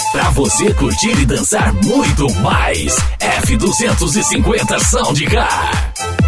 Pra você curtir e dançar muito mais. F250 Soundcar.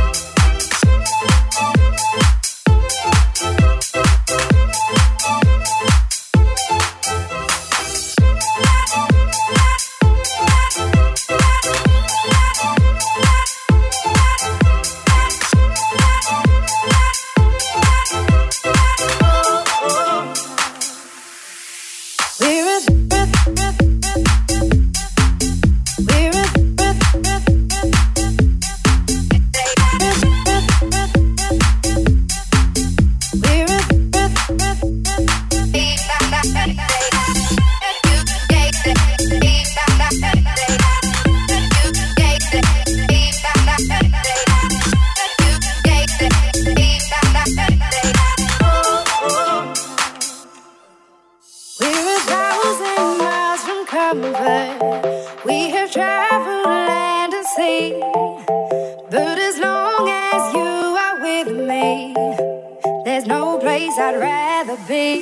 We have traveled land and sea, but as long as you are with me, there's no place I'd rather be.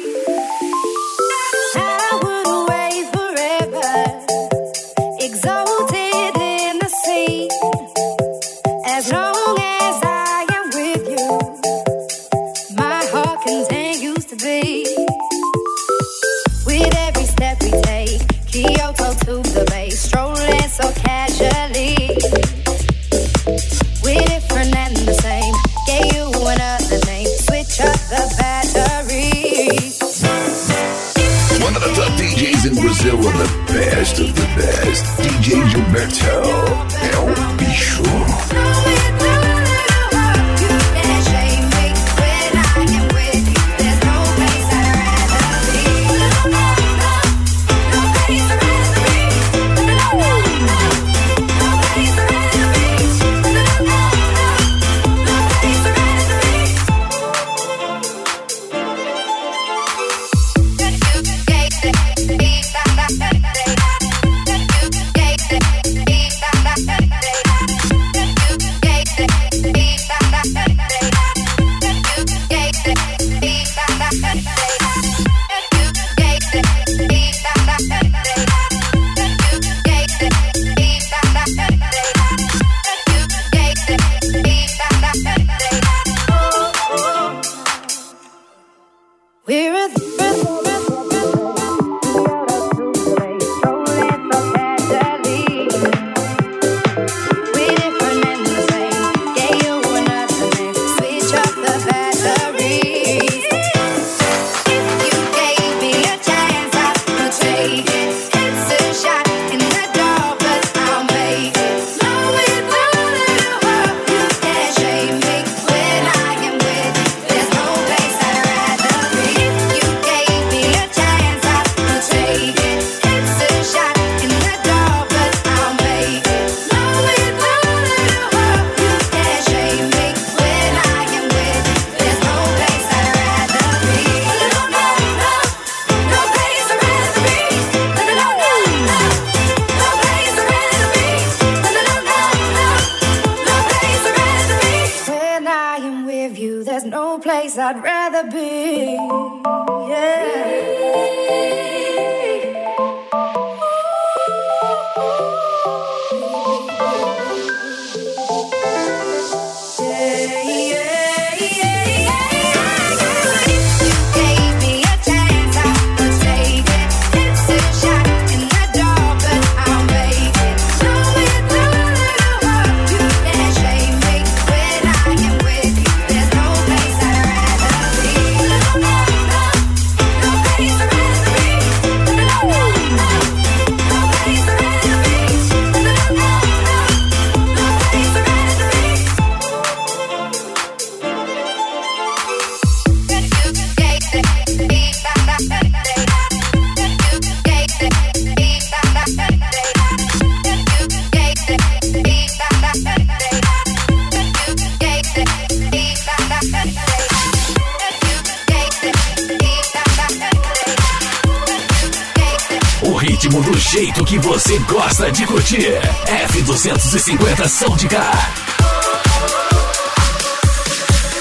I would away forever, exalted in the sea. As long as I am with you, my heart continues to beat. With every step we take, Kyoto to the bay, strolling so casually. We're different and the same, gave you another name, switch up the batteries. One of the top DJs in Brazil with the best of the best, DJ Gilberto, El Bicho. I'd rather be, yeah. Do jeito que você gosta de curtir. F250 Soundcar.